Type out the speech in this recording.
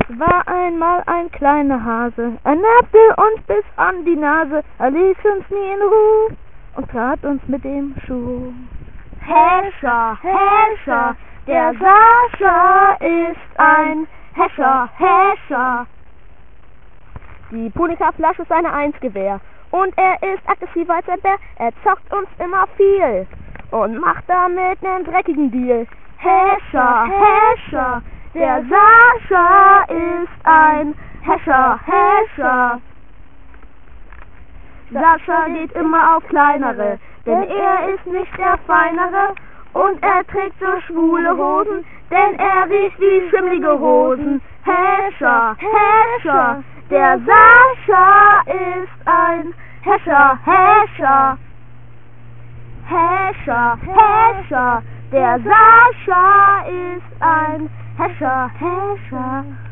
war einmal ein kleiner Hase, er nappte uns bis an die Nase, er ließ uns nie in Ruhe und trat uns mit dem Schuh. Häscher, Häscher, der Sascha ist ein Häscher, Häscher. Die Punika-Flasche ist eine Eins-Gewehr und er ist aggressiv als ein Bär, er zockt uns immer viel und macht damit nen dreckigen Deal. Häscher, Häscher, der Sascha ist ein Häscher, Häscher. Sascha geht immer auf kleinere, denn er ist nicht der Feinere und er trägt so schwule Hosen, denn er riecht wie schimmlige Hosen. Häscher, Häscher, der Sascha ist ein Häscher, Häscher. Häscher, Häscher, der Sascha ist ein Häscher, Häscher.